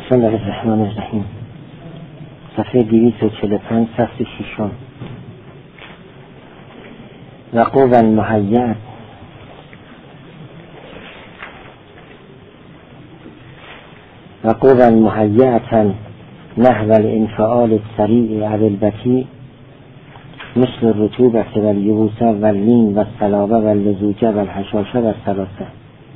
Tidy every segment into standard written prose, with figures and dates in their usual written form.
بسم الله الرحمن الرحیم. صفحه 245 صفحه 6. و قوة المهیئة نحو الانفعال السریع او البطیء مثل الرطوبة واليبوس واللين والصلابة واللزوجة والحشاشة والسلاسة.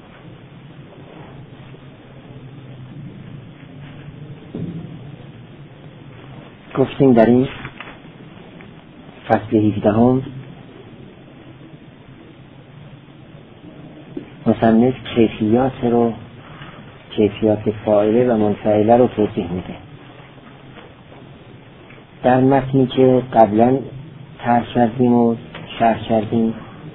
گفتیم در این فصل 17 مصنف کیفیات فاعله و منفعله رو توضیح میده. در متنی که قبلا طرح کردیم و شرح کردیم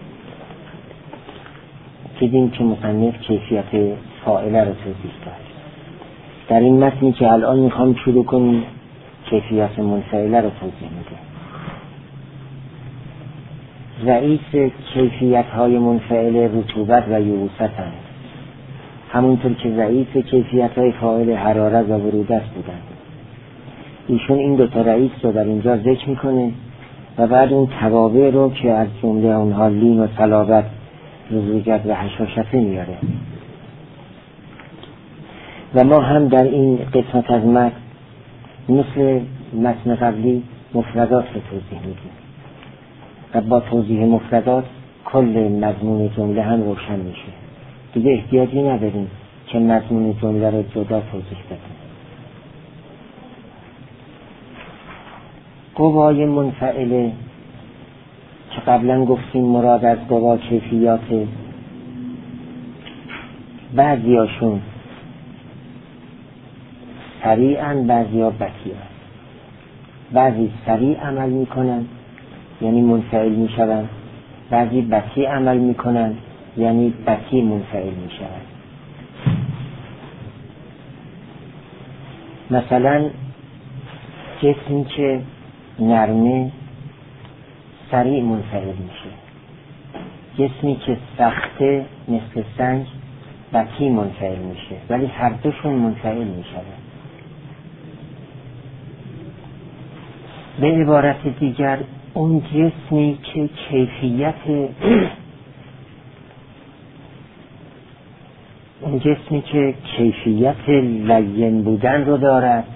دیدیم که مصنف کیفیت فاعله رو توضیح داد. در این متنی که الان میخوام شروع کنیم کیفیت منفعله رو توضیح میده. رئیس کیفیت های منفعله رطوبت و یبوست هستند، همونطور که رئیس کیفیت های فاعله حرارت و برودت بودند. ایشون این دوتا رئیس رو در اینجا ذکر میکنه و بعد اون توابع رو که از جمله اونها لین و صلابت، لزوجت و حشاشته میاره. و ما هم در این قسمت از متن مثل متن قبلی مفردات رو توضیح میدیم و با توضیح مفردات کل مضمون جمله هم روشن میشه. دیگه احتیاجی نداریم که مضمون جمله رو جدا توضیح بدیم. قوای منفعله که قبلا گفتیم مراد از قوا کیفیات، بعضیاشون سریعاً بعضیا بطیئاً. بعضی سریع عمل میکنن یعنی منفعل میشون، بعضی بطیء عمل میکنن یعنی بطیء منفعل میشون. مثلا جسمی که نرمه سریع منفعل میشه، جسمی که سخته مثل سنگ بطیء منفعل میشه، ولی هر دوشون منفعل میشون. به عبارت دیگر اون جسمی که کیفیت لین بودن رو دارد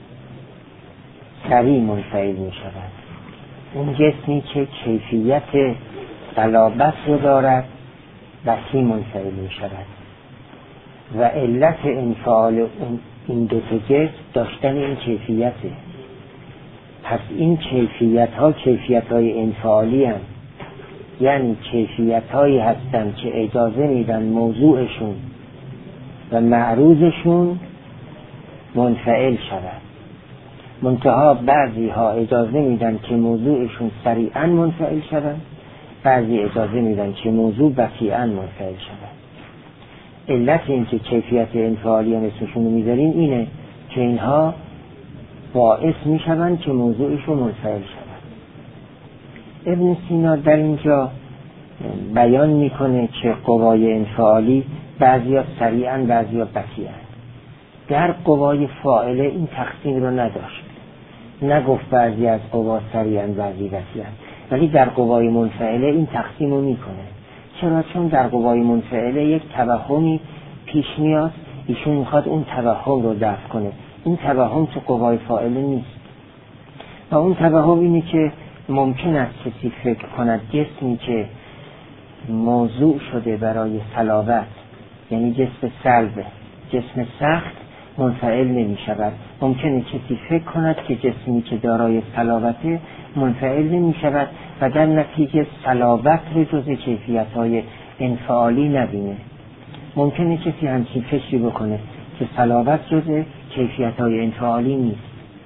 سریع منفعل می شود. اون جسمی که کیفیت صلابت رو دارد بطیء منفعل می شود. و علت انفعال این دو تا جسم داشتن این کیفیته. پس این کیفیت های انفعالی هم، یعنی کیفیت هایی هستند که اجازه میدن موضوعشون و معروضشون منفعل شود. منتها بعضی ها اجازه میدن که موضوعشون سریعا منفعل شود، بعضی اجازه میدن که موضوع بطیئا منفعل شود. علت این که کیفیت انفعالی هم اسمشون رو میذاریم اینه که اینها باعث میشوند که موضوعشون منفعل شود. ابن سینا در اینجا بیان میکنه که قوای انفعالی بعضیا سریعا بعضیا بطیئا. در قوای فاعله این تقسیم رو نداشت، نگفت بعضی از قوا سریعا بعضی بطیئا، ولی در قوای منفعله این تقسیم رو میکنه. چرا؟ چون در قوای منفعله یک توهمی پیش میاد، ایشون میخواد اون توهم رو دفع کنه. این توهم تو قوای فاعله نیست و اون توهم اینه که ممکن است کسی فکر کند جسمی که موضوع شده برای صلابت، یعنی جسم صلب، جسم سخت، منفعل نمی شود. ممکنه کسی فکر کند که جسمی که دارای صلابت منفعل نمی شود و در نتیجه صلابت رو جز کیفیت‌های انفعالی نبینه. ممکنه کسی همچین فکری بکنه که صلابت جز کیفیت‌های انفعالی نیست.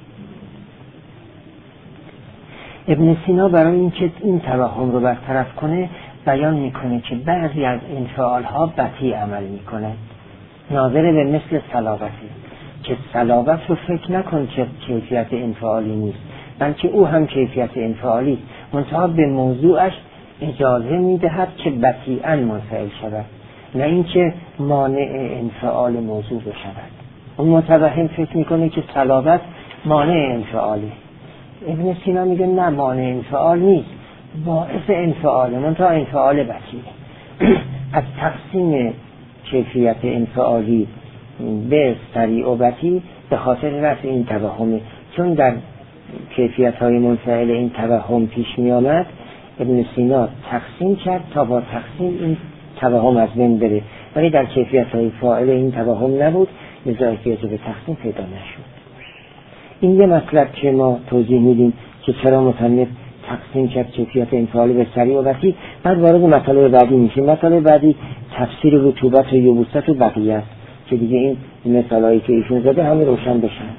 ابن سینا برای اینکه این توهم رو برطرف کنه بیان میکنه که بعضی از انفعالها بطیء عمل میکنه، ناظر به مثل صلابتی، که صلابت رو فکر نکن که کیفیت انفعالی نیست، بلکه او هم کیفیت انفعالی است، منتها به موضوعش اجازه میدهد که بطیئا منفعل شود، نه اینکه مانع انفعال موضوع بشود. اون متوهم فکر میکنه که صلابت مانع انفعاله. ابن سینا میگه نه، مانع انفعال نیست، باعث انفعاله، منتها انفعال بطیه. از تقسیم کیفیت انفعالی به سریع و بطیء به خاطر رفع این توهمه. چون در کیفیت های منفعل این توهم پیش می آمد، ابن سینا تقسیم کرد تا با تقسیم این توهم از بین بره، ولی در کیفیت های فاعل این توهم نبود، لذا احتیاج به تقسیم پیدا نشد. این یه مطلب که ما توضیح میدیم که چرا مصنف تقسیم کرد کیفیت انفعالی به سریع و بطیء. بعد وارد مطالب بعدی میشیم. مطالب بعدی تفسیر رطوبت و یبوست و بقیه است که دیگه این مثالایی که ایشون زده همه روشن بشن.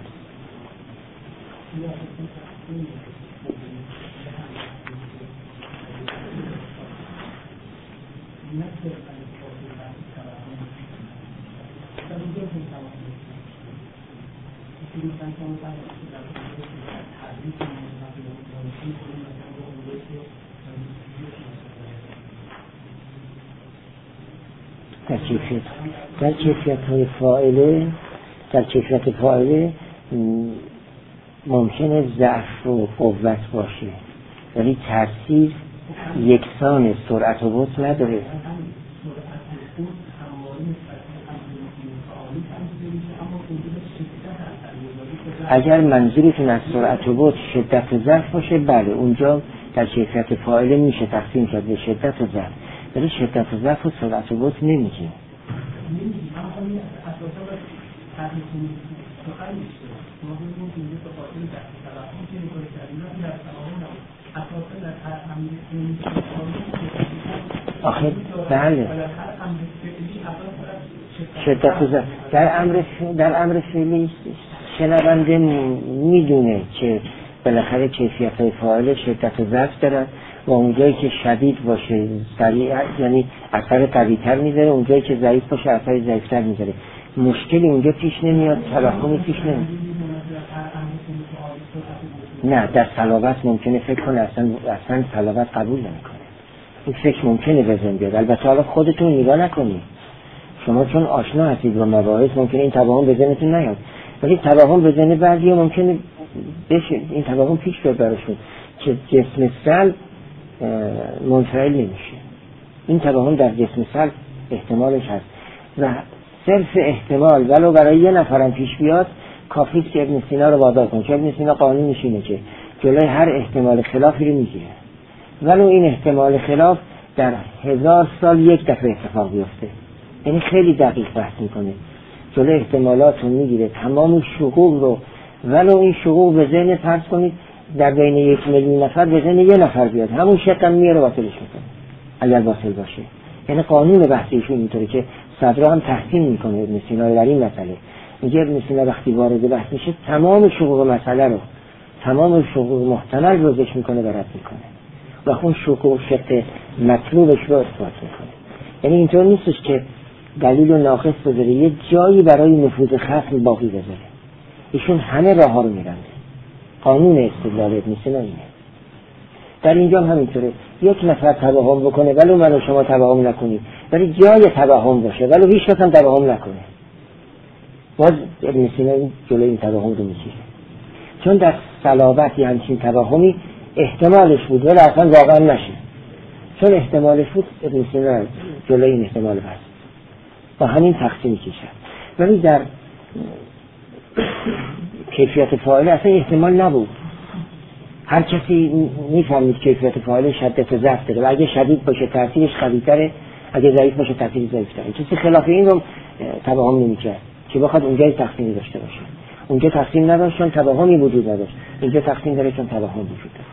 در کیفیت فاعله ممکنه ضعف و قوت باشه، ولی تاثیر یکسان سرعت و بطء نداره. اگر منظورتون از سرعت و بطء شدت و ضعف باشه، بله اونجا در کیفیت فاعله میشه تقسیم کرد به شدت و ضعف، ولی شدت و ضعف و سرعت و بطء نمیشه. آخه بله شدت و ضعف در امر فعلی شنونده میدونه که بالاخره کیفیت های فاعل شدت و ضعف دارن و اونجایی که شدید باشه سریع یعنی اثر قوی‌تر میذاره، اونجایی که ضعیف باشه اثر ضعیف‌تر میذاره. مشکلی اونجا پیش نمیاد، توهمی پیش نمیاد. نه، در صلابت ممکنه فکر کنه اصلا صلابت قبول نمیکنه. این فکر ممکنه به ذهن بیاد. البته حالا خودتون نگاه نکنید، شما چون آشنا هستید با مباحث ممکنه این توهم به ذهنتون نیاد، ولی توهم به ذهن بعضیا ممکنه بشه. این توهم پیش بیاد براشون که جسم سلب منفعل نمیشه. این توهم در جسم سلب احتمالش هست و صرف احتمال ولو برای یه نفرم پیش بیاد کافیست که ابن سینا رو وادار کنه، که ابن سینا قانونش اینه که جلوی هر احتمال خلافی رو میگیره، ولو این احتمال خلاف در 1000 سال یک دفعه اتفاق بیفته. یعنی خیلی دقیق بحث میکنه، جلوی احتمالات رو میگیره، تمام شقوق رو، ولو این شقوق به ذهن فرض کنید در بین 1 میلیون نفر به ذهن یه نفر بیاد، همون شق هم میاره باطلش میکنه اگر باطل باشه. یعنی قانون بحثیشون اینطوره که صدرا هم تحسین میکنه ابن سینا در این مسئله. میگه ابن سینا وقتی وارد بحث میشه تمام شقوق مسئله رو، تمام شقوق محتمل رو ذکر میکنه و رد میکنه و اون شقوق شق مطلوبش رو اثبات میکنه. یعنی اینطور نیستش که دلیل و ناقص بذاره، یه جایی برای نفوذ خصم باقی بذاره. ایشون همه راه ها رو میرنده. قانون استدلال ابن سینا اینه. در اینجا هم همینطوره، یک نفر توهم بکنه ولو من و شما توهم نکنید، ولی جای توهم باشه ولو هیچ کس هم توهم نکنه، باز ابن سینا جلوی این توهم رو میگیره. چون در صلابت یه همچین توهمی احتمالش بود ولی اصلا واقعا نشه. چون احتمالش بود ابن سینا جلوی این احتمال بست با همین تقسیمی که شد. ولی در کیفیت فاعله اصلا احتمال نبود. هر کسی میفهمید کیفیت فاعله شدت و ضعف داره و اگه شدید باشه تاثیرش قوی‌تره، اگه ضعیف باشه تاثیرش ضعیف‌تره. کسی خلاف این رو توهم نمی‌کرد که بخواد اونجا تقسیمی داشته باشه. اونجا تقسیم نداشت چون توهمی وجود نداشت، اینجا تقسیم داره چون توهم وجود داره.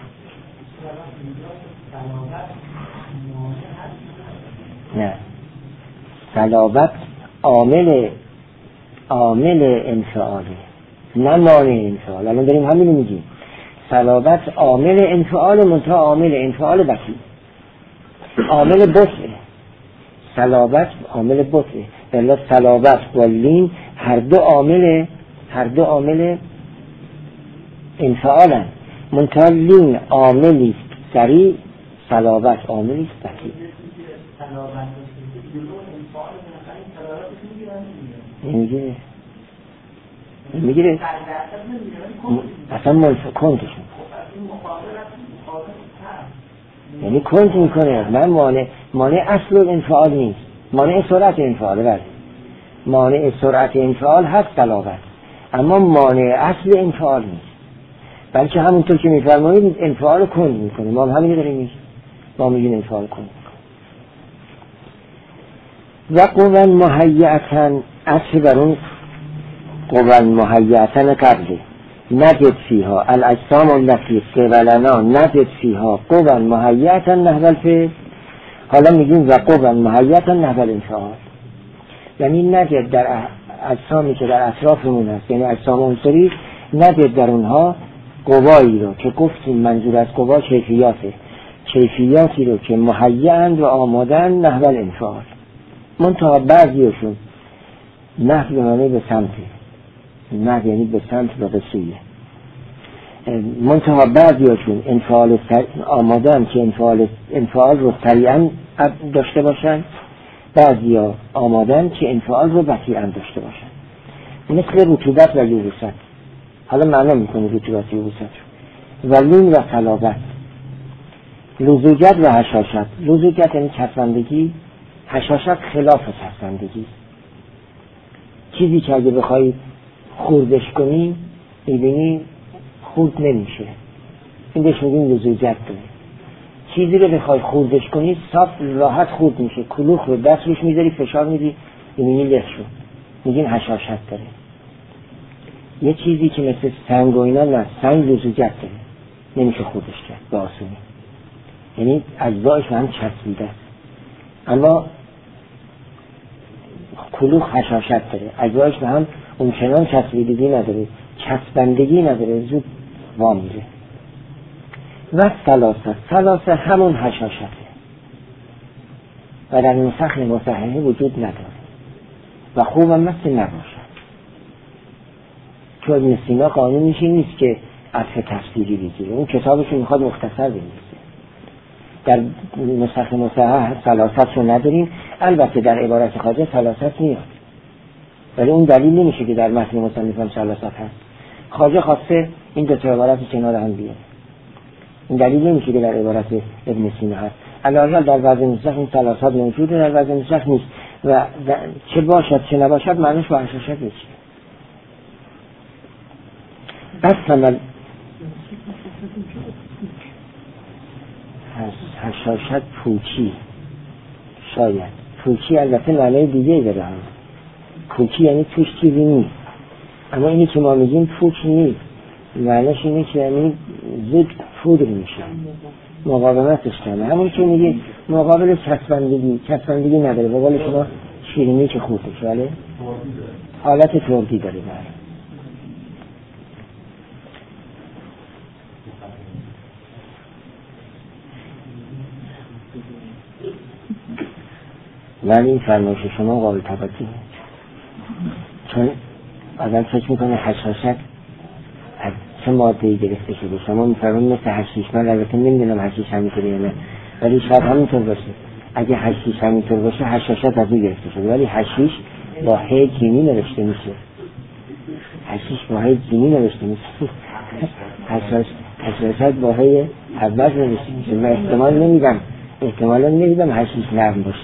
نه، صلابت عامل انفعاله، نه مانع انفعال. الان داریم همین رو میگیم. صلابت عامل انفعال، منتها عامل انفعال بطیء، عامل بطء. صلابت عامل بطء، بلا صلابت و لین هر دو عامل انفعالن، منتها لین عاملی سریع، صلابت عاملی بطیء. نمیگیره. میگیره اصلا کنتشون یعنی کنت میکنه. من مانع اصل انفعال نیست، مانع سرعت انفعال. بله مانع سرعت انفعال هست صلابت، اما مانع اصل انفعال نیست، بلکه همونطور که میفرمایید انفعال کند میکنه. ما همین داریم میگیم، ما میگیم انفعال کند. و قوة مهیئة اصل بر اون قوة مهیئة قبله نجد فیها الاجسام التي قبلنا نجد فیها قوة مهیئة نحو الفعل. حالا میگیم و قوة مهیئة نحو الانفعال، یعنی نجد در اجسامی که در اطرافمون هست، یعنی اجسام عنصری، نجد در اونها قوایی رو که گفتیم منظور از قوا کیفیاتی رو که مهیئند و آمادن نحو الانفعال. منتها بعضیشون نحو یعنی به سمت، نحو یعنی به سمت و به سوی، منتها بعضیشون انفعال آمادن که انفعال رو سریعا داشته باشن، بعضیا آمادن که انفعال رو بطیئا داشته باشن، مثل رطوبت و یبوست. حالا معنا میکنه رطوبت و یبوست و لین و صلابت، لزوجت و حشاشت. لزوجت یعنی چسبندگی، حشاشت خلاف چسبندگی، چیزی که اگه بخوای خوردش کنی میبینی خورد نمیشه، این بهش میگیم لزوجت داره. چیزی رو بخوای خوردش کنی صاف راحت خورد میشه، کلوخ رو دست روش میذاری فشار میدی میبینی لخ شد، میگیم حشاشت داره. یه چیزی که مثل سنگ و اینا نه، سنگ لزوجت داره، نمیشه خوردش کرد به آسونی، یعنی اجزایش هم چسبیده است. اما کلوخ حشاشت داره، اجزایش هم اونچنان چسبیدگی نداره، چسبندگی نداره، زود وامیره. و ثلاثه همون حشاشته و در نسخ مصححه وجود نداره و خوب هم مثل نباشد. چون ابن سینا قانونیش نیست که عطف تفسیری بگیره، اون کتابش میخواد مختصر بنویسه. در نسخ مصحح ثلاثت رو نداریم، البته در عبارت خواجه ثلاثت میاد، ولی اون دلیل نمیشه که در متن مصنف هم ثلاثت هست. خواجه خواسته این دو تا عبارت کنار هم بیاره، این دلیل نمیشه که در عبارت ابن سینا هست. علاوه در بعضی نسخ این ثلاثت موجوده، در بعضی نسخ نیست و چه باشد چه نباشد معنیش با حشاشت نیست. بس حشاشت پوچی، شاید پوچی البته معنی دیگه داره، هم پوچی یعنی توش چیزی نیست، اما اینی که ما میگیم پوچ نیست، معنیش اینه که یعنی زود پودر میشه، مقاومتش کنه، همون که میگیم مقابل چسبندگی نداره، به قول شما شیرینی که خوردش ولی حالت تردی داره. ولی این فرمایش شما قابل توجهه، چون آدم فکر میکنه حشاشت از چه ماده‌ای گرفته شده. شما میفرمایید مثل حشیش، من البته نمیدونم حشیش همینطوری یا نه، ولی شاید همینطور باشه. اگه حشیش همینطور باشه حشاشت از اون گرفته شده، ولی حشیش با ه جیمی نوشته میشه، حشیش با ه جیمی نوشته میشه، حشاشت با ه اول نوشته میشه و احتمالا نمیدم حشیش نرم باشه.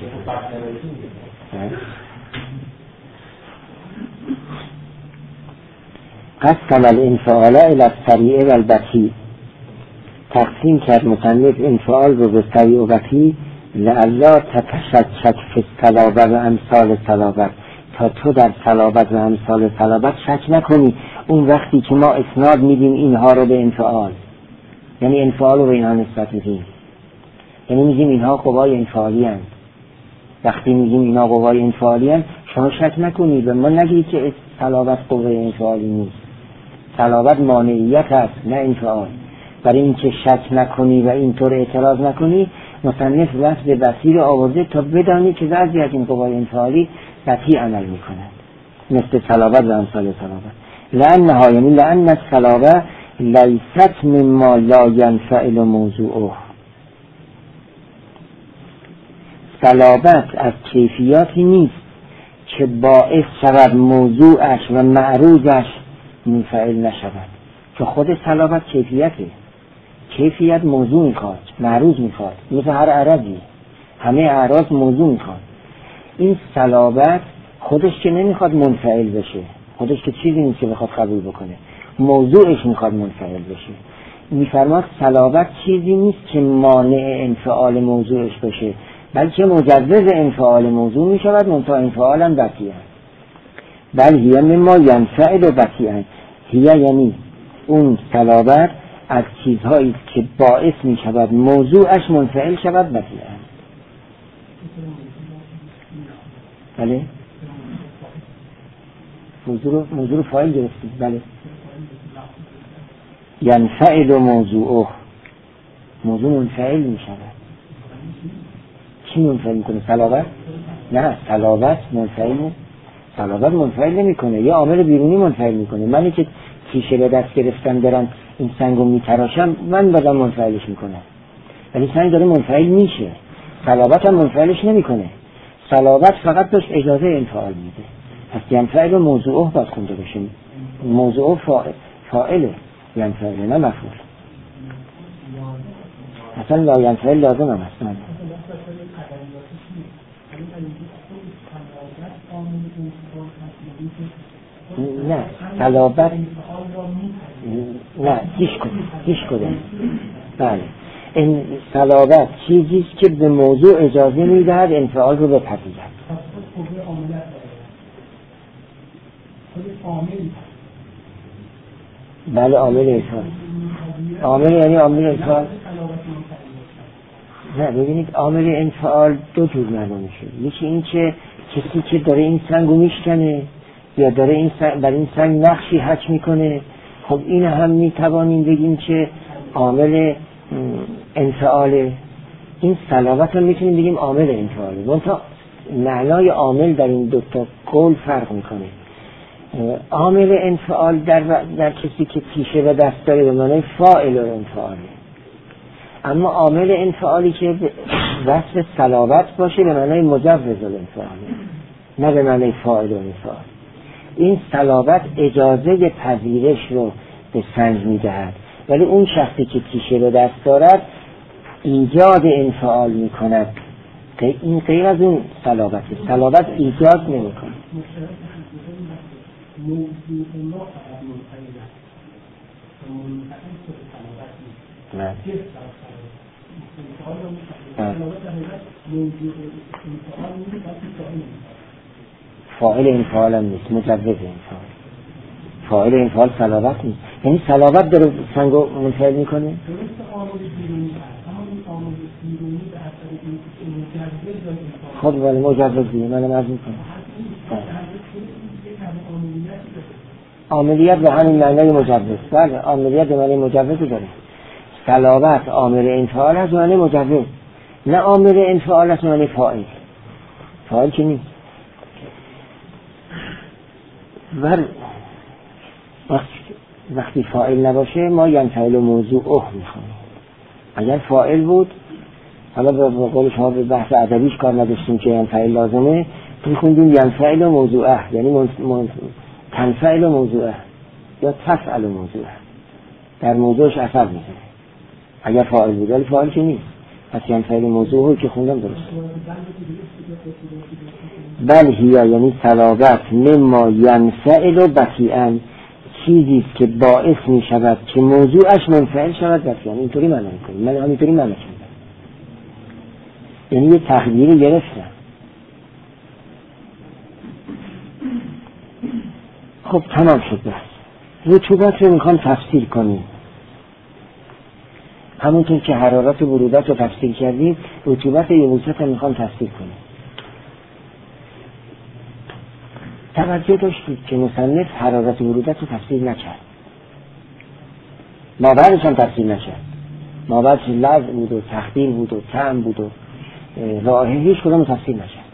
قسم الانفعال الى السریع و البطیء، تقسیم کرد مصنف انفعال رو به سریع و بطیء لعلا تتشکک فی الصلابة و امثال صلابة، تا تو در صلابت و امثال صلابت شک نکنی اون وقتی که ما اسناد میدیم اینها رو به انفعال، یعنی انفعال رو به اینها نسبت میدیم، یعنی میگیم اینها قوای انفعالی هستند. وقتی میگیم اینها قوای انفعالی هستند شما شک نکنید و ما نگید که صلابت قوای انفعالی نیست، صلابت مانعیت است نه انفعال. برای اینکه شک نکنی و اینطور اعتراض نکنی مصنف لفظ بطیء رو آورده تا بدانی که بعضی از این قوای انفعالی بطیء عمل میکنند مثل صلابت و امثال صلابت. لأنها یعنی لأن الصلابة لیست مما لا ینفعل موضوعه، صلابت از کیفیاتی نیست که باعث شود موضوعش و معروضش منفعل نشود، که خود صلابت کیفیته. کیفیت موضوع میخواد، معروض میخواد، مثل هر عرضی همه اعراض موضوع میخواد. این صلابت خودش که نمیخواد منفعل بشه، خودش که چیزی نیست که بخواد قبول بکنه، موضوعش میخواد منفعل بشه. میفرماد صلابت چیزی نیست که مانع انفعال موضوعش بشه، بلکه مجوز انفعال موضوع میشود، منتها انفعالا بطیئا. بل هیه مما ینفعل بطیئا، هیه یعنی اون صلابت از چیزهایی که باعث میشود موضوعش منفعل شود بطیئا. بله موضوع رو فاعل گرفتید. بله ینفعل موضوعه، موضوع منفعل می شود. چی منفعل میکنه؟ صلابت؟ نه، صلابت منفعل نمی کنه، یه عامل بیرونی منفعل میکنه. منی که تیشه به دست گرفتم دارم این سنگو میتراشم، من بازم منفعلش میکنم، ولی سنگ داره منفعل میشه. صلابت هم منفعلش نمیکنه، صلابت فقط بهش اجازه انفعال میده. پس ینفعل موضوعه باید خونده بشه، موضوعه فاعله، ینفعل نه مفعول. مثلا لا ینفعل لازم هم هست. نه صلابت نه هیچ کدوم. بله این صلابت چیزیست که به موضوع اجازه میدهد انفعال رو بپذیرد. بله عامل انفعال. عامل یعنی عامل انفعال. نه ببینید عامل انفعال دو جور معلوم میشه. یکی این که کسی که داره این سنگو میشکنه یا داره این برای این سنگ نقشی حک میکنه، خب این هم میتوانیم بگیم که عامل انفعاله. این صلابت هم میتونیم بگیم عامل انفعاله. منتها معنای عامل در این دوتا قول فرق میکنه. عامل انفعال در کسی که تیشه به دست داره به معنای فاعل انفعاله، اما عامل انفعالی که وصف صلابت باشه به معنای مجوز الانفعاله، نه به معنای فاعل انفعال. این صلابت اجازه پذیرش رو به سنگ میدهد، ولی اون شخصی که تیشه به دست دارد ایجاد انفعال میکند. این غیر از اون صلابت ایجاد نمیکنه. نه فاعل انفعال هم نیست، مجوز انفعال. فاعل انفعال صلابت نیست، یعنی صلابت داره سنگو منفعل میکنه. خود ولی مجوز دیگه منم عرض میکنم. عاملیت به همین معنی مجوز. بله عاملیت به معنی مجوز داره. صلابت عامل انفعال از معنی مجوز، نه عامل انفعال از معنی فاعل. فاعل که نیست. وقتی فاعل نباشه ما ینفعل موضوعه میخونیم. اگر فاعل بود، حالا به قول شما به بحث ادبیش کار نداشتیم که ینفعل لازمه، میخوندیم ینفعل موضوعه، یعنی تنفعل موضوعه یا تفعل موضوعه، در موضوعش اثر میزنه اگر فاعل بود، ولی فاعل که نیست. پس ینفعل موضوعه که خوندم درست. بل هیه یعنی صلابت مما ینفعل بطیئا، چیزیست که باعث می شود که موضوعش منفعل شود بطیئا. اینطوری معنی میکنیم، من همینطوری معنی کردم، یعنی یه تقدیری گرفتم. خب تمام شد بحث. رطوبت رو میخوام تفسیر کنیم. همونطور که حرارت و برودت رو تفسیر کردیم، رطوبت و یبوست رو میخوام تفسیر کنیم. توجه داشتید که مصنف حرارت و برودت رو تفسیر نکرد، مابعدش هم تفسیر نکرد. مابعدش لفظ بود و تخدیر بود و طعم بود و رائحه، هیچ کدام تفسیر نکرد.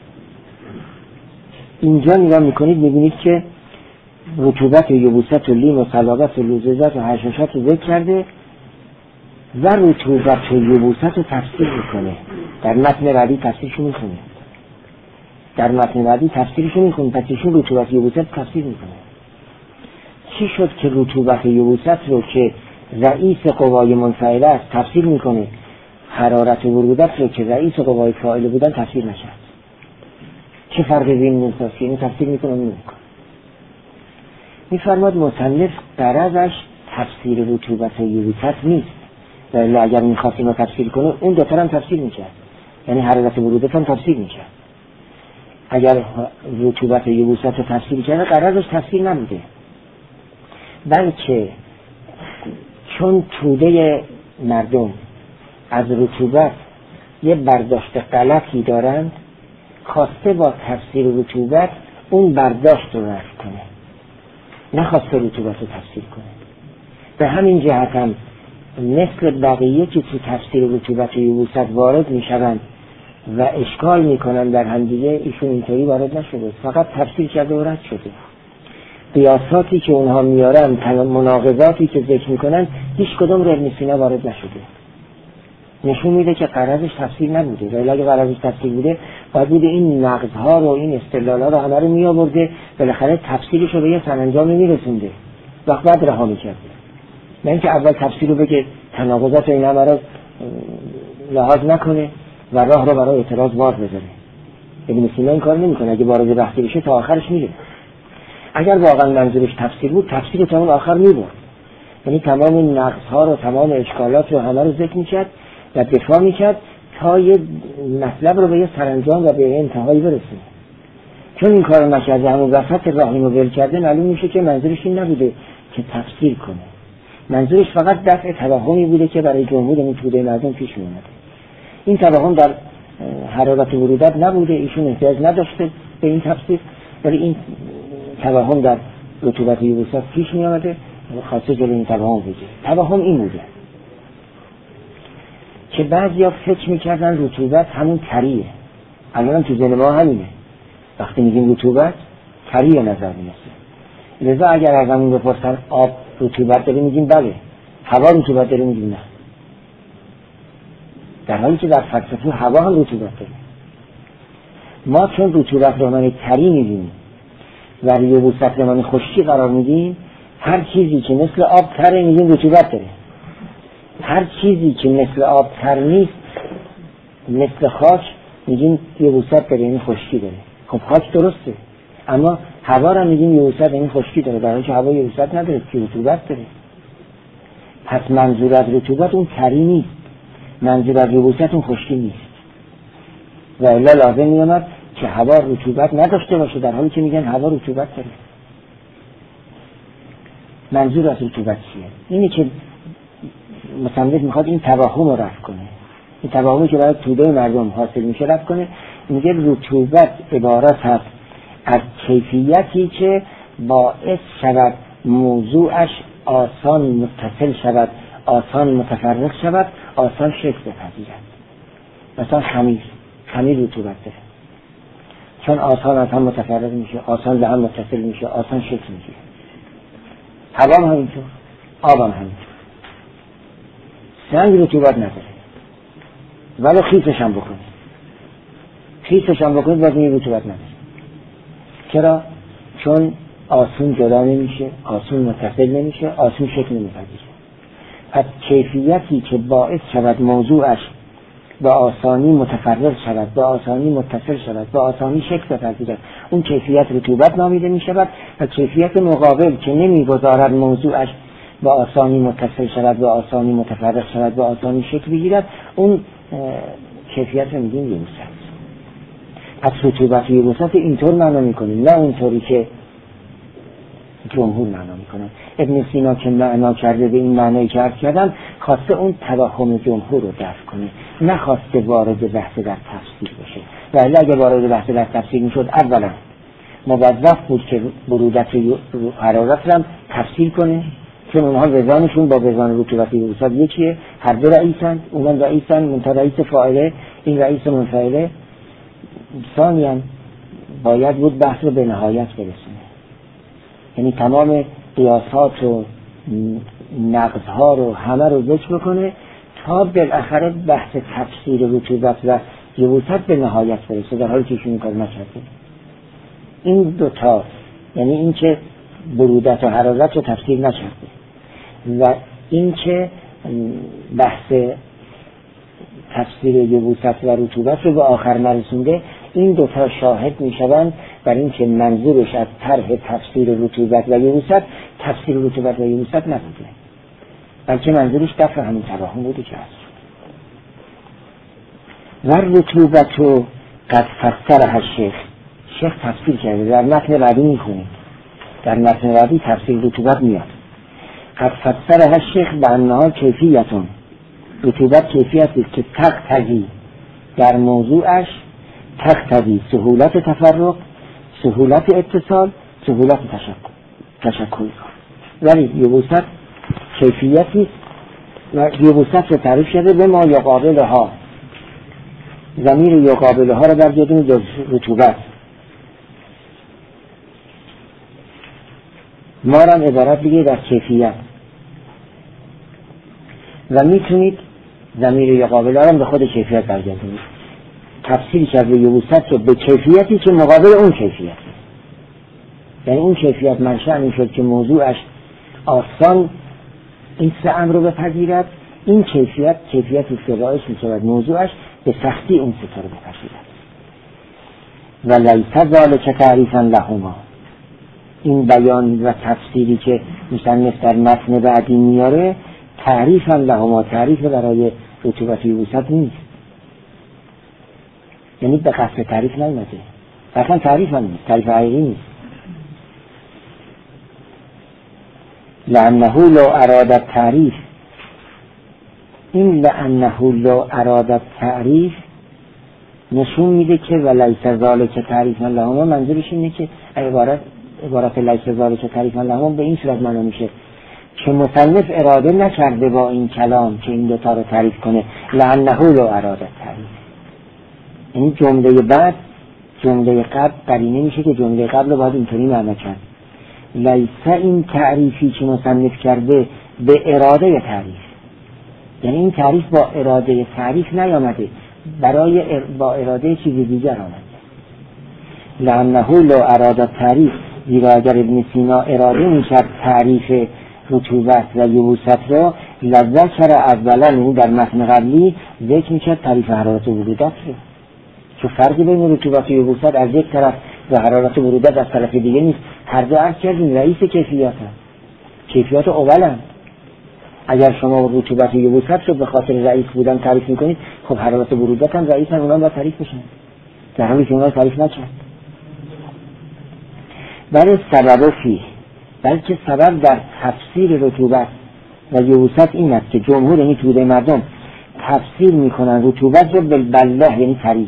اینجا نگاه میکنید میبینید که رطوبت و یبوست و لین و صلابت و لزوجت و حشاشت رو ذکر کرده و رطوبت و یبوست رو تفسیر میکنه. در متن بعدی تفسیرشو میکنه. پس ایشون رطوبت و یبوست تفسیر میکنه. چی شد که رطوبت یبوست رو که رئیس قوای منفعله است تفسیر میکنه، حرارت ورودت رو که رئیس قوای فاعله بودن تفسیر نشد؟ چه فرقی بین این که اینو تفسیر میکنه اونو میکنه؟ میفرماد مصنف غرضش تفسیر رطوبت یبوست نیست، ولی اگر میخواست اینو تفسیر کنه اون دوتا هم تفسیر میکرد، یعنی حرارت ورودت هم تفسیر میکرد. اگر رطوبت یبوست رو تفسیر کرده غرضش تفسیر نبوده، بلکه چون توده مردم از رطوبت یه برداشت غلطی دارند، خواسته با تفسیر رطوبت اون برداشت رو رفع کنه، نخواسته رطوبت رو تفسیر کنه. به همین جهت هم مثل بقیه که تو تفسیر رطوبت و یبوست وارد میشوند و اشکال میکنن در هم دیگه، ایشون اینطوری وارد نشده، فقط تفسیر کرده و رد شده. قیاساتی که اونها میارن، مناقضاتی که ذکر میکنن، هیچ کدوم رو ابن سینا وارد نشده. نشون میده که غرضش تفسیر نبوده، ولی اگه غرضش تفسیر بوده باید بوده این نقضها رو، این استدلال‌ها رو همه رو میآورده، بالاخره تفسیرش رو به یه سرانجامی میرسونده، وقت بعد رها میکرده. نه اینکه اول تفسیر رو بگه تناقضات این همه رو لحاظ نکنه و راه رو برای اعتراض باز بذاره. ابن سینا این کار نمیکنه، اگه وارد بحثی بشه تا آخرش میره. اگر واقعا منظورش تفسیر بود تفسیر تا اون آخر میبرد، یعنی تمام نقص‌ها رو، تمام اشکالات رو همه رو ذکر میکرد و دفاع میکرد تا یه مطلب رو به یه سرانجام و به انتهایی برسونه. چون این کار نکرده، همون وسط راه اینو ول کرده، معلوم میشه که منظورش این نبوده که تفسیر کنه، منظورش فقط دفع توهمی بوده که برای جمهور این توده مردم پیش میومده. این توهم در حرارت ورودت نبوده، ایشون احتیاج نداشته به این تفسیر، ولی این توهم در رطوبت یبوست پیش می آمده، خاصه جلوی این توهم بوده. توهم این بوده که بعضیا فکر میکردن رطوبت همون تریه. الان تو ذهن ما همینه، وقتی میگیم رطوبت تریه نظر میرسه. لذا اگر از همون بپرسن آب رطوبت داره میگیم بله، هوا رطوبت داره میگیم نه، در حالی که در فلسفه هوا هم رطوبت داره. ما چون رطوبت رو معنی تری میدیم و یبوست رو معنی خشکی قرار میدیم، هر چیزی که مثل آب تره میگیم رطوبت داره، هر چیزی که مثل آب تر نیست، مثل خاک، میگیم یبوست داره یعنی خشکی داره. خب خاک درسته، اما هوا رو میگیم یبوست یعنی خشکی داره، در حالی که هوا یبوست نداره که رطوبت داره. پس منظور از رطوبت اون تری نیست، منظور از یبوست اون خشکی نیست، و الا لازم میامد که هوا رطوبت نداشته باشه، در حالی که میگن هوا رطوبت داره. منظور از رطوبت چیه؟ اینی که مصنف میخواد این توهم رو رفع کنه، این توهمی که برای توده مردم حاصل میشه رفع کنه. میگه رطوبت عبارت هست از کیفیتی که باعث شود موضوعش آسان متصل شود، آسان متفرق شود، آسان شکل بپذیرد. مثلا خمیر رطوبت داره، چون آسان از هم متفرق میشه، آسان به هم متصل میشه، آسان شکل میگیره. هوا هم همینطور، آب هم همینطور. سنگ رطوبت نداره، ولی خیسش هم بکنید باز این رطوبت نداره. چرا؟ چون آسون جدا نمیشه، آسون متصل نمیشه، آسون شکل نمیپذیره. پس کیفیتی که باعث شود موضوعش با آسانی متفرق شود، با آسانی متصل شود، با آسانی شکل بپذیرد، اون کیفیت رطوبت نامیده می شود. و کیفیت مقابل که نمیگذارد موضوعش با آسانی متصل شود، با آسانی متفرق شود، با آسانی شکل بگیرد، اون کیفیت رو میگیم یبوست. پس رطوبت یبوست اینطور معنا میکنیم، نه اونطوری که جمهور معنا میکنن. ابن سینا که معنا کرده به این معنایی که عرض کردم، خواسته اون توهم جمهور رو دفع کنه، نه خواسته وارد بحث در تفسیر بشه. ولی اگه وارد بحث در تفسیر میشد، اولا موظف بود که برودت حرارت رو تفسیر کنه، چون اونها وزانشون با وزان رطوبت یبوست یکیه، هر دو رئیسن، اونم رئیسن، منتها رئیس فاعله، این رئیس منفعله. ثانیاً باید بود بحث رو به نهایت برسونه، یعنی تمام قیاسات و نقضها رو همه رو ذکر بکنه تا بالاخره بحث تفسیر رطوبت و یبوست به نهایت برسه، در حالی که ایشون این کار نکرده. این دوتا، یعنی این که برودت و حرارت رو تفسیر نکرده و این که بحث تفسیر یبوست و رطوبت رو به آخر نرسونده، این دوتا شاهد میشوند بر این که منظورش از طرح تفسیر رطوبت و یبوست تفسیر رطوبت و یبوست نبوده، بلکه منظورش دفع همین تراحم بوده که هست. و رطوبت رو قد فسرها الشیخ، شیخ تفسیر کرده، در متن بعدی میخونید، در متن بعدی تفسیر رطوبت میاد. قد فسرها الشیخ بانها کیفیتون، رطوبت کیفیتی که تقتضی در موضوعش، تقتضی سهولت تفرق، سهولت اتصال، سهولت تشکل. ولی یبوست کیفیتی و یبوست رو تعریف شده به ما یقابلها، ضمیر یقابلها رو برگردیم جز رطوبت، ما را عبارت دیگه در کیفیت و میتونید ضمیر یقابلها رو به خود کیفیت برگردیم. تفسیر کرده یبوست رو به کیفیتی که مقابل اون کیفیت، یعنی اون کیفیت منشأ این شد که موضوعش آسان این سه امر رو بپذیرد، این کیفیت کیفیتی که باعث میشود موضوعش به سختی اون سه رو بپذیرد. و لیس ذلک تعریفا لهما، این بیان و تفسیری که مصنف در متن بعدی میاره تعریفا لهما، تعریف برای رطوبت یبوست نیست، یعنی به قصد تعریف نیامده، اصلا تعریف هم نیست، تعریف حقیقی نیست. لأنه لو اراد التعریف، این لأنه لو اراد التعریف نشون میده که ولیس ذلک تعریفا لهما، منظورش اینه که عبارت لیس ذلک تعریفا لهما به این صورت معنا میشه که مصنف اراده نکرده با این کلام که این دوتا رو تعریف کنه. لأنه لو اراد التعریف، این جمله بعد جمله قبل قرینه میشه که جمله قبل رو باید اینطوری معنی کرد. لیس این تعریفی که مصنف کرده به اراده تعریف، یعنی این تعریف با اراده تعریف نیامده، با اراده چیزی دیگر آمده. لأنه لو اراد التعریف، زیرا اگر ابن سینا اراده میکرد تعریف رطوبت و یبوست رو، لذکر اولا، یعنی در متن قبلی ذکر میکرد تعریف حرارت و برودت رو، که فرقی بین رطوبت و یبوست از یک طرف و حرارت و برودت از طرف دیگه نیست، هر دو عرض کردیم رئیس کیفیت هم، کیفیت اول هم. اگر شما رطوبت و یبوست رو به خاطر رئیس بودن تعریف میکنید، خب حرارت و برودت هم رئیس هم، اونا باید تعریف بشن، در حالی که اونا تعریف نکرد. برای سبب فیه، بلکه سبب در تفسیر رطوبت و یبوست این است که جمهور یعنی توده مردم تفسیر میکنن رطوبت رو بالبله، یعنی طری،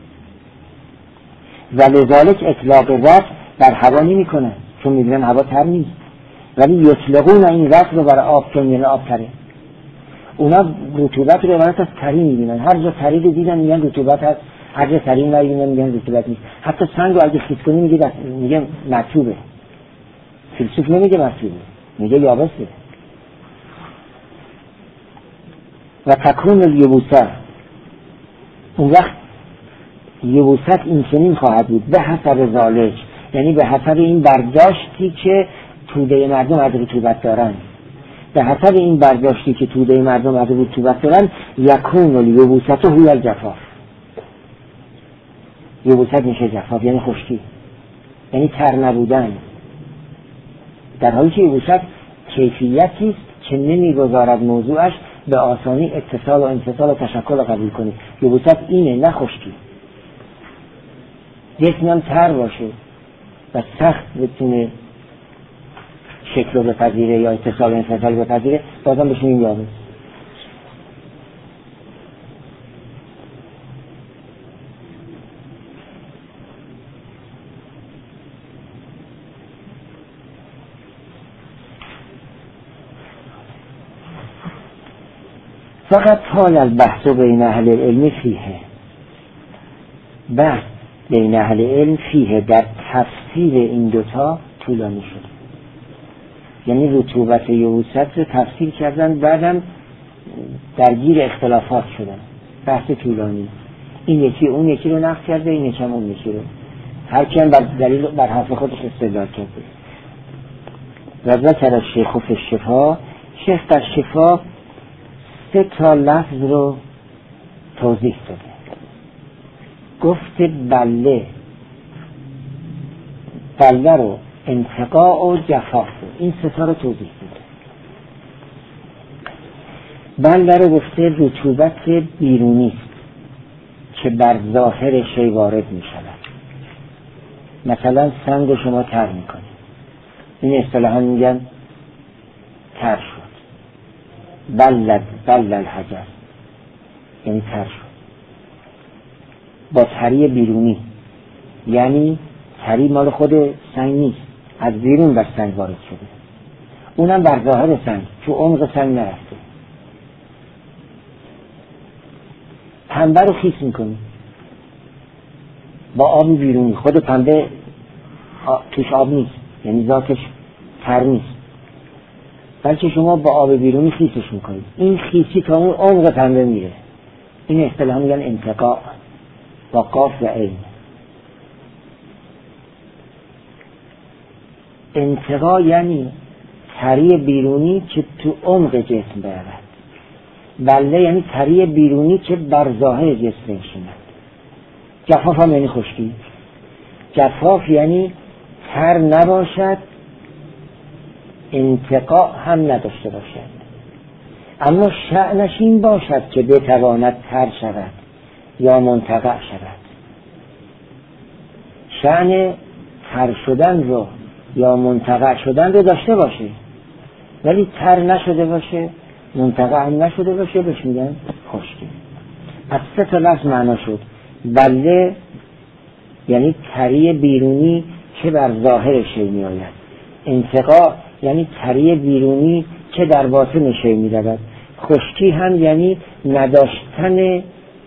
و لذالک اطلاق رطب بر هوا نمی کنن، چون میدونن هوا تر نیست، ولی یطلقون این رطب رو بر آب، چون میدونن آب تره. اونا رطوبت رو عبارت از طری میبینن، هر جا طری رو دیدن میگن رطوبت هست، هر جا طری نمیبینن میگن رطوبت نیست. حتی سنگ رو اگه خیس کنی میگه مرطوبه، فیلسوف نمیگه مرطوبه، میگه یابسه. و تکون الیبوسه، اون وقت یبوست این چنین خواهد بود به حسب ذالک، یعنی به حسب این برداشتی که توده مردم از رطوبت دارن، به حسب این برداشتی که توده مردم از رطوبت دارن، یکون الیبوست هو الجفاف، یبوست میشه جفاف، یعنی خشکی، یعنی تر نبودن، در حالی که یبوست کیفیتی است که نمیگذارد موضوعش به آسانی اتصال و انفصال و تشکل قبول کنه. یبوست اینه، نه خشکی. جسمی هم تر باشه و سخت بتونه شکل رو بپذیره یا اتصال و انفصال بپذیره، بازم بشونیم یابس. فقط حال البحث بین اهل العلم فیه، بحث بین اهل علم فیه در تفسیر این دوتا طولانی شد، یعنی رطوبت یبوست رو تفسیر کردن، بعدم درگیر اختلافات شدن، بحث طولانی، این یکی اون یکی رو نقد کرده، این یکی هم اون یکی رو، هر کی هم بر دلیل بر حرف خودش استدلال کرده. و ذکر الشیخ فی الشفا، شیخ در شفا 3 لفظ رو توضیح داده. گفت بله رو، انتقاء و جفاف رو، این 3 رو توضیح داده. بله رو گفته رطوبت بیرونی است که بر ظاهر شی وارد می شود. مثلا سنگ شما تر می کنید، این اصطلاحاً میگن تر شد. بل الحجر، یعنی تر شد با تری بیرونی، یعنی تری مال خود سنگ نیست، از بیرون بر سنگ وارد شده، اونم بر ظاهر سنگ، تو عمق سنگ نرفته. پنبه رو خیس میکنی با آب بیرونی، خود پنبه توش آب نیست، یعنی ذاتش تر نیست، بلکه شما با آب بیرونی خیسش میکنید، این خیسی تا اون عمق پنبه میره. این اصطلاحاً میگن انتقاء با قاف و عین. انتقاء یعنی تری بیرونی که تو عمق جسم برود. بله یعنی تری بیرونی که بر ظاهر جسم نشیند. جفاف هم یعنی خشکی. جفاف یعنی تر نباشد، انتقاء هم نداشته باشد، اما شأنش این باشد که بتواند تر شود یا منتقع شود. شأن تر شدن رو یا منتقع شدن رو داشته باشه، ولی تر نشده باشه، منتقع هم نشده باشه، بهش میگن خشکی. از 3 لفظ معنا شد. بله یعنی تری بیرونی که بر ظاهر شی می آید. انتقاء یعنی تری بیرونی که در باطن شی می رود. خشکی هم یعنی نداشتن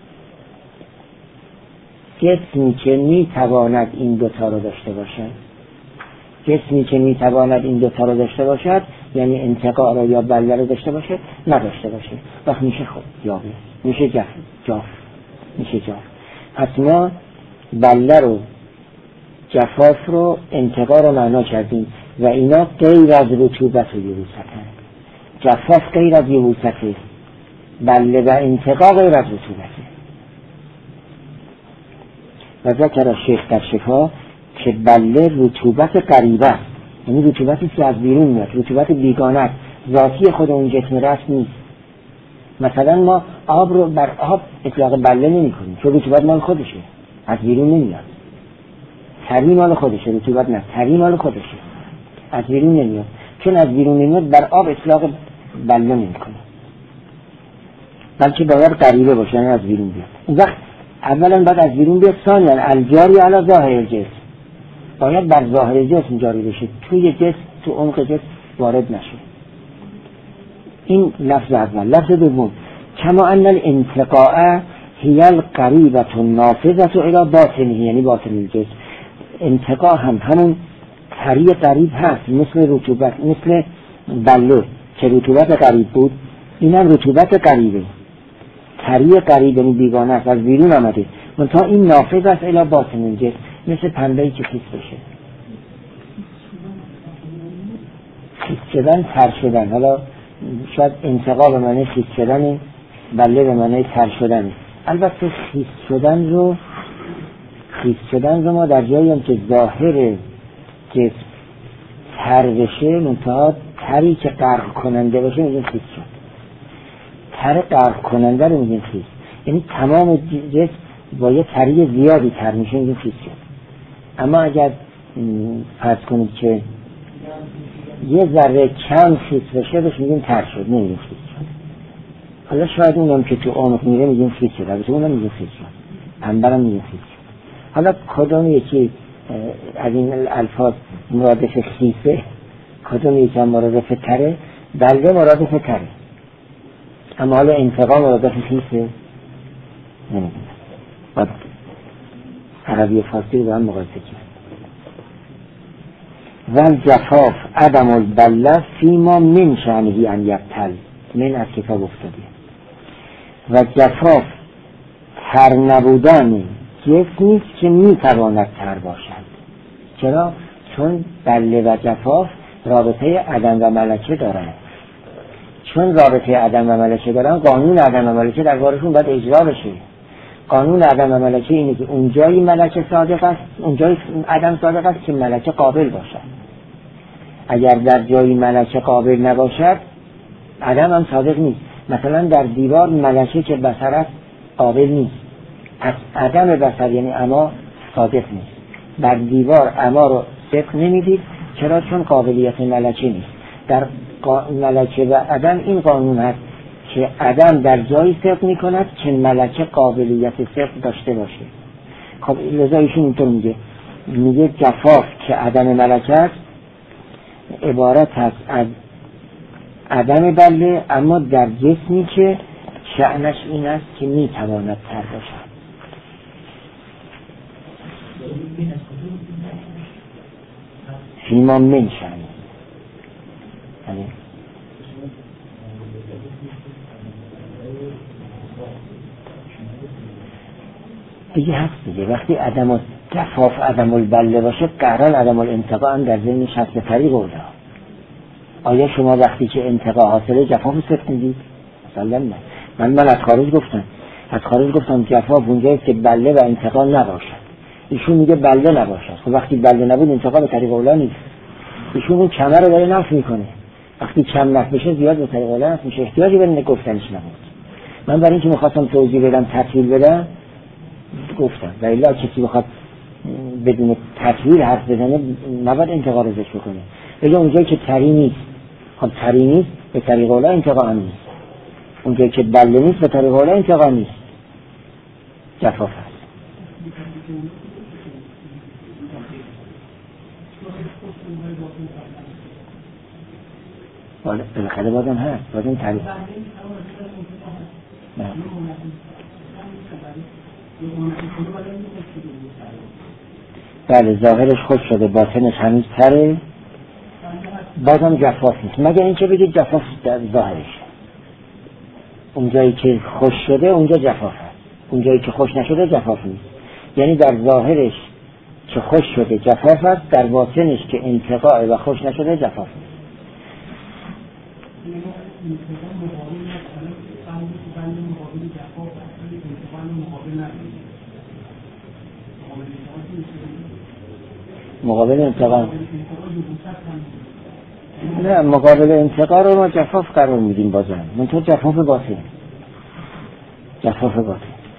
جسمی که می تواند این 2 رو داشته باشد. جسمی که می تواند این 2 رو داشته باشد یعنی انتقاء رو یا بله رو داشته باشه، نداشته باشه، وقت میشه خود یابه، میشه جاف. پس ما بله رو، جفاف رو، انتقاء رو معنا کردیم و اینا غیر از رطوبت و یبوستن. جفاف غیر از یبوسته، بله و انتقاء غیر از رطوبته. و ذکر شیخ در شفا که بله رطوبت قریبه، یعنی رطوبتی که از بیرون میاد، رطوبت بیگانه، ذاتی خود اون جسم رست نیست. مثلا ما آب رو بر آب اطلاق بله نمی کنیم چون رطوبت مال خودشه، از بیرون نمیاد. تری مال خودشه، رطوبت نه، تری مال خودشه، از بیرون نمیاد. چون از بیرون نمیاد بر آب اطلاق بله نمی کنیم، بلکه باید قریبه باشه، یعنی از بیرون بیاد. اون وقت اولا باید از بیرون بیاد، ثانیاً الجاری علی ظاهر جسم، باید بر ظاهر جسم جاری بشه، توی جسم، تو عمق جسم وارد نشه. این لفظ اول. لفظ دوم کما ان الانتقاء هی القریبة النافذة الی باطنه، یعنی باطن الجسم. انتقاء هم همون تری قریب هست، مثل رطوبت، مثل بله که رطوبت قریب بود، این هم رطوبت قریبه، تری قریب یعنی بیگانه است، از بیرون آمده، منتها این نافذ است الی باطن الجسم، مثل پنبه‌ای که خیس بشه. خیس شدن، تر شدن. حالا شاید انتقاء به معنی خیس شدن، بله به معنی تر شدن. البته خیس شدن رو ما در جایی هم که ظاهر جسم تر بشه، منتها تری که غرق کننده باشه میگیم خیس شد. تر غرق کننده رو میگیم خیس، یعنی تمام جسم با یه تری زیادی تر میشه میگیم خیس شد. اما اگر فرض کنید که یه ذره کم خیس بشه بهش میگیم تر شد، نمیگیم خیس شد. حالا شاید اونم که تو عمق میره میگیم خیس شد، البته اونم میگیم خیس شد، انبرم میگیم خیس شد. حالا کدوم یکی از این الفاظ مرادف خیسه، کدوم یکی هم مرادف تره؟ بله مرادف تره، اما حالا انتقام مرادف خیسه نمیدونم. باید عربی و فارسی رو با هم مقایسه کرد. والجفاف عدم البله فیما من شأنه ان یبتل، من از کتاب افتاده. و جفاف تر نبودن جسمی است که میتواند تر باشد. چرا؟ چون بله و جفاف رابطه عدم و ملکه دارن. چون رابطه عدم و ملکه دارن، قانون عدم و ملکه در بارشون باید اجرا بشه. قانون عدم و ملکه اینه که اونجایی ملکه صادق است، اونجایی عدم صادق است که ملکه قابل باشد. اگر در جایی ملکه قابل نباشد، عدم هم صادق نیست. مثلا در دیوار ملکه که بصر است قابل نیست، از عدم بصر یعنی عما صادق نیست. در دیوار عما رو صدق نمیدید. چرا؟ چون قابلیت ملکه نیست. در ملکه و عدم این قانون هست که عدم در جایی صدق میکند که ملکه قابلیت صدق داشته باشه. خب لذا ایشون اینطور میگه جفاف که عدم ملکه است عبارت هست از عدم بله، اما در جسمی که شأنش این است که میتواند تر باشد. فیما من شأنه دیگه هست دیگه. وقتی عدم جفاف عدم البله باشه، قرار عدم الانتقاء هم در ذهنش هست. به طریق اولا آیا شما وقتی که انتقاء حاصله جفاف صدق میدید؟ مثلا نه. من از خارج گفتم جفاف اونجاییست که بله و انتقاء نباشد. ایشون میگه بله نباشد. خب وقتی بله نبود انتقاء به طریق اولا نیست. ایشون اون کمه رو داره نفی میکنه. وقتی کم نفی بشه زیاد به طریق اولا نفی میشه. احتیاجی به گفتنش نبود. من برای اینکه میخواستم توضیح بدم، تفصیل بدم، گفتم. و الا کسی بخواد بدون تفصیل حرف بزنه نباید انتقاء رو ذکر کنه. بگه اونجایی که تری نیست، خب تری نیست به طریق اولا انتقاء هم نیست. اونجایی که بله نیست به طریق اولا انتقاء نیست، جفاف هست. بالاخره بازم هست، بازم تعریف. بله ظاهرش خوش شده، باطنش هنوز تره، بازم جفاف نیست. مگر اینکه بگید جفاف در ظاهرش. اونجایی که خوش شده اونجا جفاف هست، اونجایی که خوش نشده جفاف نیست. یعنی در ظاهرش که خوش شده جفاف هست، در باطنش که انتقاء و خوش نشده جفاف نیست. مقابل انتقام نه، مقابل انتقام رو ما جفاف قرار میدیم. بازم منطور جفاف باطن، جفاف باطن.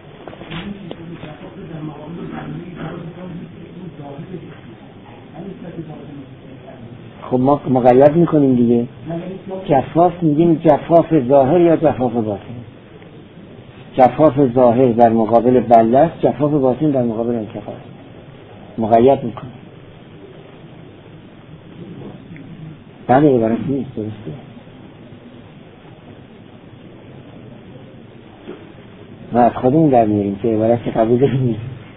خب ما مقید میکنیم دیگه. جفاف میگیم جفاف ظاهر یا جفاف باطن. جفاف ظاهر در مقابل بله است، جفاف باطن در مقابل انتقام. مقید میکنیم. بله عبارت نیست، درسته. ما از خودمون در میاریم که عبارت قبول نیست.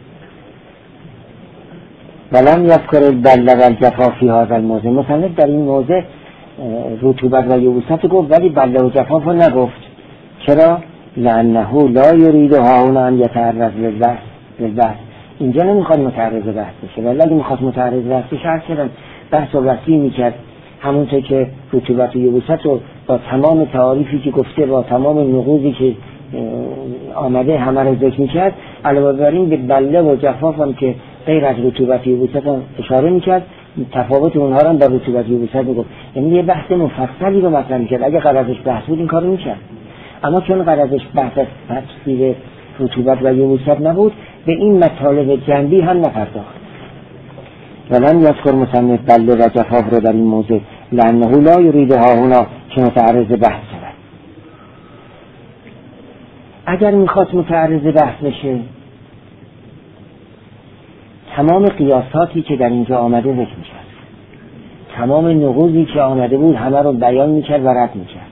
ولم یذکر البله و الجفا فی هذا الموضع. مصنف در این موضع رطوبت و یبوست گفت ولی بله و جفاف رو نگفت. چرا؟ لانه لا یرید هاهنا ان یتعرض للبحث. اینجا نمیخواد متعرض بحث بشه، ولی اگه میخواد متعرض بحث بشه هر چقدر بحث و وسیع میکرد. همونطور که رطوبت و یبوست رو با تمام تعاریفی که گفته، با تمام نقوضی که آمده همه رو ذکر میکرد، علاوه بر این به بله و جفاف هم که غیر از رطوبت و یبوست هم اشاره میکرد، تفاوت اونها رو هم با رطوبت و یبوست میگفت. یعنی یه بحث مفصلی رو مطرح میکرد. اگه غرضش بحث بود این کارو میکرد، اما چون غرضش بحث از تفسیر رطوبت و یبوست نبود، به این مطالب جنبی هم نپرداخت. ولن یذکر مصنف بله و جفاف رو در این موضع لانه لا یرید هاهنا که متعرض بحث شود. اگر میخواد متعرض بحث بشه، تمام قیاساتی که در اینجا آمده ذکر میکرد، تمام نقوضی که آمده بود همه رو بیان میکرد و رد میکرد.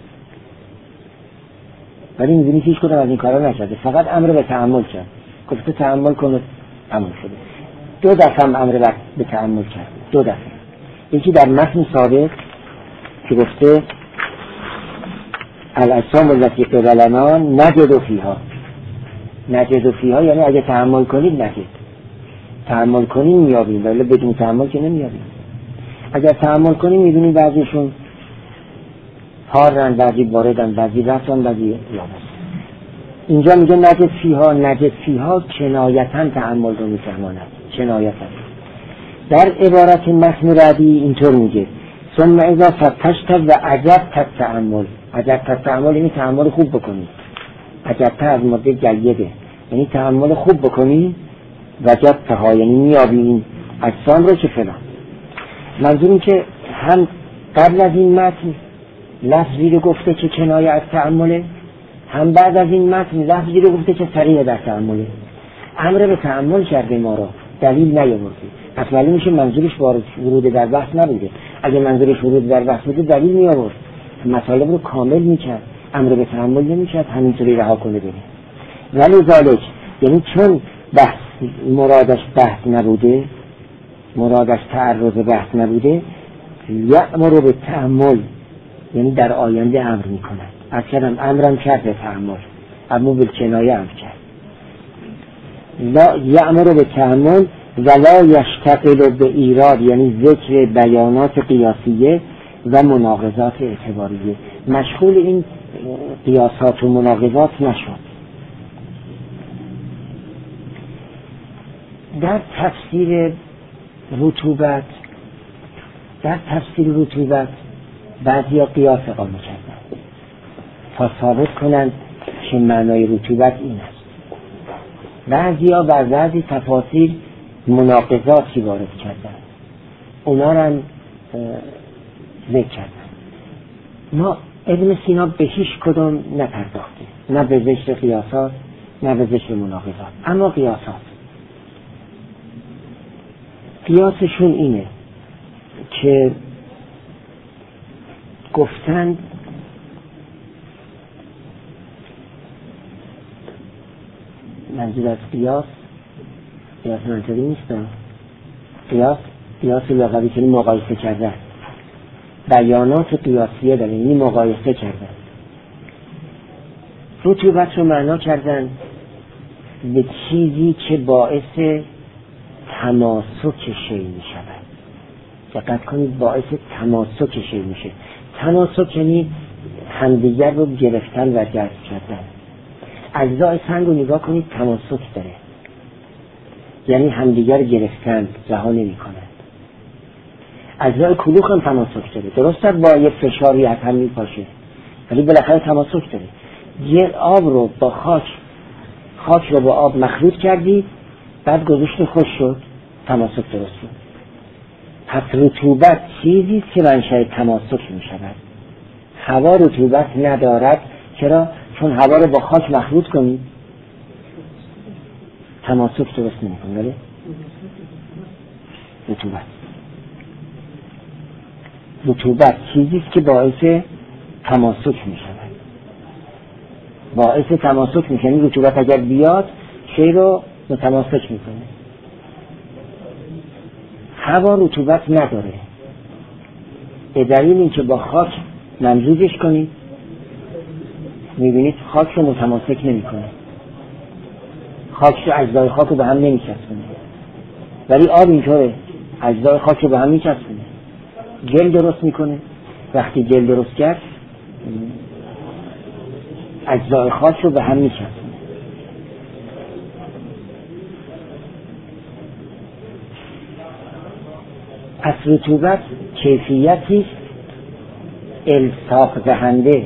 ولی میبینی هیچ کدوم از این کارا نکرده، فقط امر به تأمل کرد. گفته تأمل کنه، تمام شده. 2 دفعه هم امر به تأمل کرد، 2 دفعه. یکی در متن سابق که گفته الاجسام التي قبلنا نجد فیها، یعنی اگه تأمل کنید نجد، تأمل کنیم میابیم، ولی بدون تأمل که نمیابیم. اگر تأمل کنیم میبینیم بعضیشون حارن، بعضی باردن، بعضی رفتن، بعضی یابس. اینجا میگه نجد فیها کنایتاً تأمل رو میفهماند، کنایتاً. در عبارت متن ربی اینطور میگه ثم اذا فتشت و عجبت تأمل. عجبت تأمل یعنی تأمل خوب بکنی. عجبت از ماده جیده یعنی تأمل خوب بکنی. وجدتها یعنی میابی این اجسام رو که فلان. منظور این که هم قبل از این متن لفظی رو گفته که کنایه از تأمله، هم بعد از این متن لفظی رو گفته که صریح در تأمله. امر به تأمل کرده ما رو، دلیل نیاورده. پس معلوم میشه منظورش ورود در بحث نبوده. اگه منظورش ورود در بحث بوده دلیل میآورد، مطالب رو کامل میکرد، امر به تأمل نمیکرد همینطوری رها کنه بره. ولی ذالک یعنی چون بحث مرادش بحث نبوده، مرادش تعرض بحث نبوده، یأمر به تأمل یعنی در آینده امر میکنه. اصلا امرم کرد به تأمل، اما بالکنایه امر کرد. لا یأمر به تأمل ولا یشتغل به ایراد یعنی ذکر بیانات قیاسیه و مناقضات اعتباریه، مشغول این قیاسات و مناقضات نشد. در تفسیر رطوبت بعضی قیاس اقامه کردن تا ثابت کنند که معنای رطوبت این است. بعضیا بر بعضی تفاسیر مناقضاتی وارد کردن، اونا را ذکر کردن. ما ابن سینا به هیچ کدوم نپرداخته، نه به ذکر قیاسات نه به ذکر مناقضات. اما قیاسشون اینه که گفتند منظور از قیاس منطقی نیست. قیاس لغوی که مقایسه کرده، بیانات قیاسیه داره یعنی مقایسه کرده. رطوبت رو معنا کردن به چیزی که باعث تماسک شی می شود. دقت کنید، باعث تماسک شی میشه. تماسک یعنی همدیگر رو گرفتن و جذب کردن. اجزای سنگ رو نگاه کنید، تماسک داره، یعنی همدیگر گرفتن، رها نمی کنند. اجزای کلوخ هم تماسک داره، درسته با یه فشاری از هم می پاشه ولی بالاخره تماسک داره. یه آب رو با خاک رو با آب مخلوط کردی، بعد گذاشت خوش شد، تماسک درست شد. پس رطوبت چیزی که منشأ تماسک می شود. هوا رطوبت ندارد. چرا؟ چون هوا رو با خاک مخلوط کنید تماسک درست نمی کنه. ولی رطوبت چیزی که باعث تماسک می شود. باعث تماسک می شود. رطوبت اگر بیاد شی رو متماسک می کنه. هوا رطوبت نداره، به دلیل اینکه با خاک ممزوجش کنید میبینید خاک رو متماسک نمی کنه. خاک رو اجزای خاک رو به هم نمی چسبونه. ولی آب اینطوره، اجزای خاک رو به هم می چسبونه، گل درست میکنه. وقتی گل درست کرد اجزای خاک رو به هم می چسبونه. پس رطوبت کیفیتی الصاق دهنده.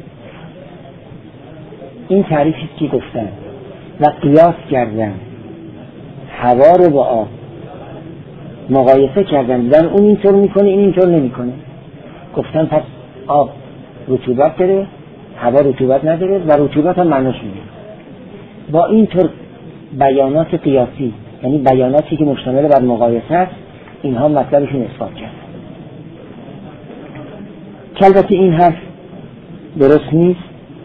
این تعریفی که گفتن و قیاس کردن، هوا رو با آب مقایسه کردن، دیدن اون اینطور میکنه این اینطور نمیکنه. گفتن پس آب رطوبت داره، هوا رطوبت نداره و رطوبت هم معناش میده. با اینطور بیانات قیاسی، یعنی بیاناتی که مشتمل بر مقایسه است، اینها مطلبشون اثبات کرد. که البته این حرف درست نیست.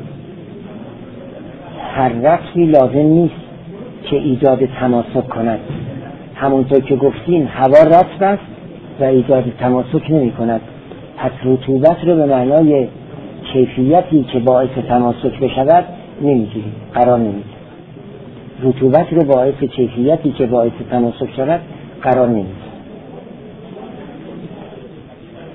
هر رفعی لازم نیست که ایجاد تماسک کند. همونطور که گفتیم هوا رطب است و ایجاد تماسک نمی کند. پس رطوبت رو به معنای کیفیتی که باعث تماسک بشود نمیگیریم، قرار نمیگیریم. رطوبت رو باعث کیفیتی که باعث تماسک شود قرار نمیگیریم.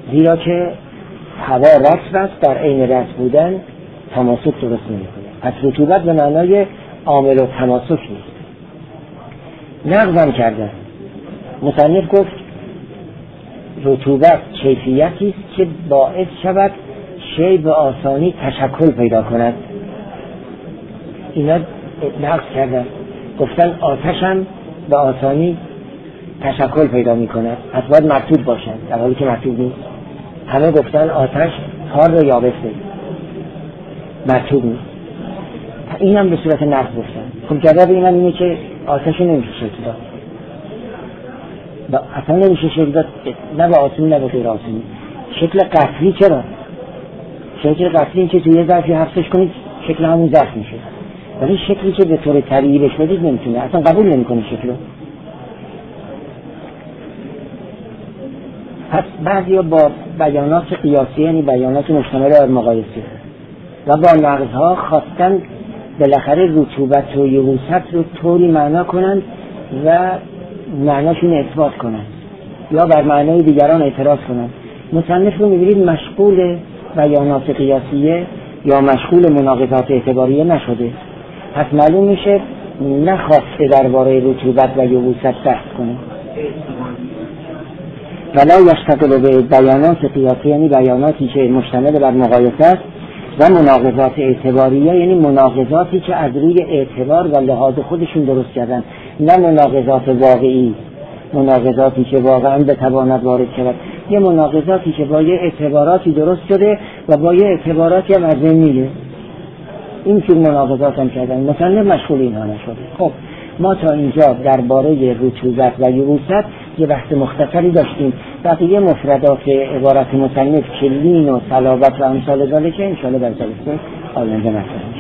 زیرا که هوا رطب است، در عین رطب بودن تماسک درست نمی‌کنه. پس رطوبت به معنای عامل و تماسک نیست. نقضم کردن. مصنف گفت رطوبت کیفیتی است که باعث شود شی به آسانی تشکل پیدا کند. اینا نقض کردن، گفتن آتش هم به آسانی تشکل پیدا می کند، پس باید مرطوب باشن، در حالی که مرطوب نیست. همه گفتن آتش حار و یابسه، مرطوب نیست. این هم به صورت نقض گفتن. خب جواب این هم اینه که آتش نمیشه شکل داد، اصلا نمیشه شکل داد، نه به آسونی نه به غیر آسونی. شکل قطری چرا؟ شکل قطری این که توی یه ظرفی حفظش کنید شکل همون ظرف میشه، ولی شکلی که به طور طبیعی بهش بدید نمیتونه، اصلا قبول نمیکنه شکلو. پس بعضیا با بیانات قیاسی، یعنی بیانات مشتمل بر مقایسه و با نقضها خواستن بالاخره رطوبت و یبوست رو طوری معنا کنند و معناشون اثبات کنند یا بر معنای دیگران اعتراض کنند. مصنف رو می‌بینید مشغول بیانات قیاسیه یا مشغول مناقضات اعتباریه نشده، پس معلوم میشه نخواسته درباره رطوبت و یبوست بحث کنه. ولا یشتغل به بیانات قیاسی، یعنی بیاناتی که مشتمل بر مقایسه است، و مناقضات اعتباریه، یعنی مناقضاتی که از روی اعتبار و لحاظ خودشون درست کردن، نه مناقضات واقعی، مناقضاتی که واقعا بتواند وارد شود، یه مناقضاتی که با یه اعتباراتی درست شده و با یه اعتباراتی هم از این میگه. این که مناقضات هم کردن، مثلا مشغول اینها نشده. خب ما تا اینجا درباره رطوبت و یبوست یه بحث مختصری داشتیم. بقیه مفردات عبارت مصنف که لین و صلابت و امثال ذالک ان شاء الله در جلسه آینده مطرح